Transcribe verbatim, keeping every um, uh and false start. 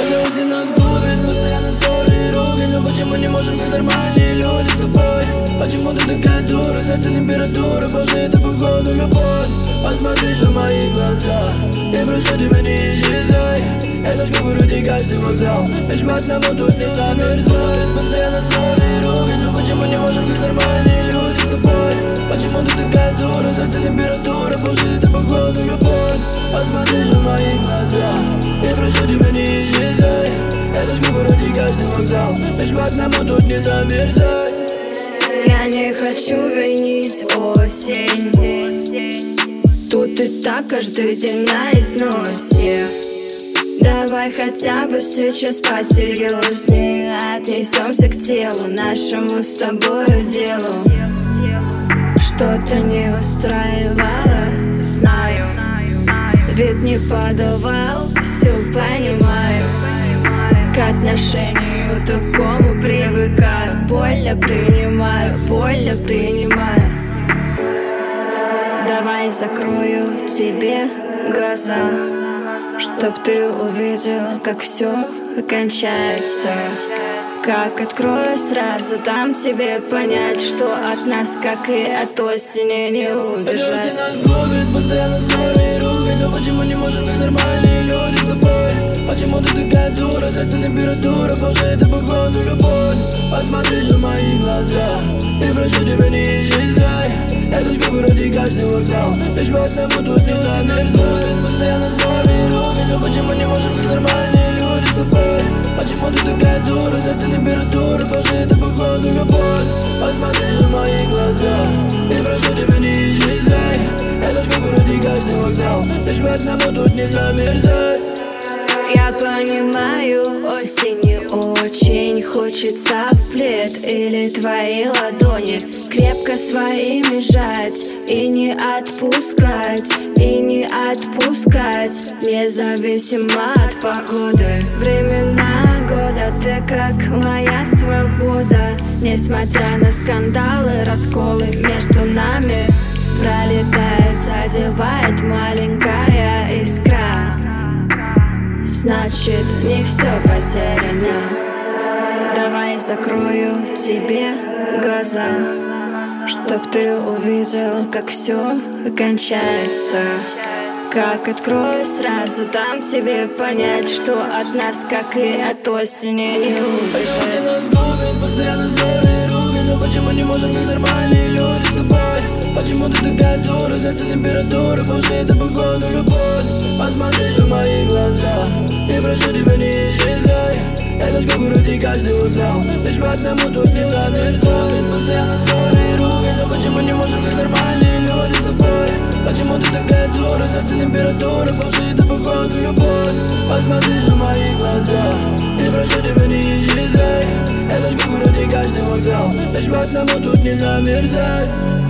Каждый осень нас губит, постоянно ссоры и ругань. Но почему не можем, как нормальные люди с тобой? Почему ты такая дура, за эта температура? Боже, это походу любовь. Посмотришь на мои глаза, я прошу тебя, не исчезай. Это ж как вроде каждый вокзал, лишь к одному тут не замерзает. Постоянно ссоры и ругань. Но почему не можем, как нормальные люди с тобой? Почему ты такая дура, за эта температура? Боже, это походу любовь. Посмотришь на мои глаза, я прошу тебя, не исчезай. Это ж как вроде каждый вокзал, лишь к одному тут не замерзать. Я не хочу винить осень, тут и так каждый день на износе. Давай хотя бы сейчас посерьезнее отнесемся к телу, нашему с тобою делу. Что-то не устраивало, знаю, вид не подавал, все понимаю. К отношению такому привыкаю, больно принимаю, больно принимаю. Давай закрою тебе глаза, чтоб ты увидел, как все кончается. Как открою сразу, дам тебе понять, что от нас, как и от осени, не убежать. Нас губит, постоянно ссоры и ругань. Но почему не можем, как нормальные люди с тобой? Почему ты такая дура, за эта температура? Боже, это походу любовь. Посмотришь на мои глаза, я прошу тебя, не исчезай. Это ж как вроде каждый вокзал, лишь к одному тут не замерзает. Постоянно ссоры и ругань. Но почему не можем, как нормальные люди с тобой? Почему ты такая дура, за эта температура? Боже, это походу любовь. Посмотришь на мои глаза, я прошу тебя, не исчезай. Это ж как вроде каждый вокзал, лишь к одному тут не замерзать. Я понимаю, осенью очень хочется в плед или твои ладони крепко своими сжать и не отпускать, и не отпускать, независимо от погоды. Времена года, ты как моя свобода. Несмотря на скандалы, расколы между нами, пролетает, задевает маленькая искра. Значит, не все потеряно. Давай закрою тебе глаза, чтоб ты увидел, как все кончается. Как открою сразу, дам тебе понять, что от нас, как и от осени, не убежать. Нас губит, постоянно ссоры и ругань. Но почему не можем, как нормальные люди с тобой? Почему ты такая дура, за эта температура? Боже, это походу любовь. Посмотришь на мои глаза, я прошу тебя, не исчезай. Это ж как вроде каждый вокзал, лишь к одному тут не замерзает. Постоянно ссоры и ругань. Но почему не можем, как нормальные люди с тобой? Почему ты такая дура, за эта температура? Боже, это походу любовь. Посмотришь на мои глаза, я прошу тебя, не исчезай. Это ж как вроде каждый вокзал, лишь к одному тут не замерзать.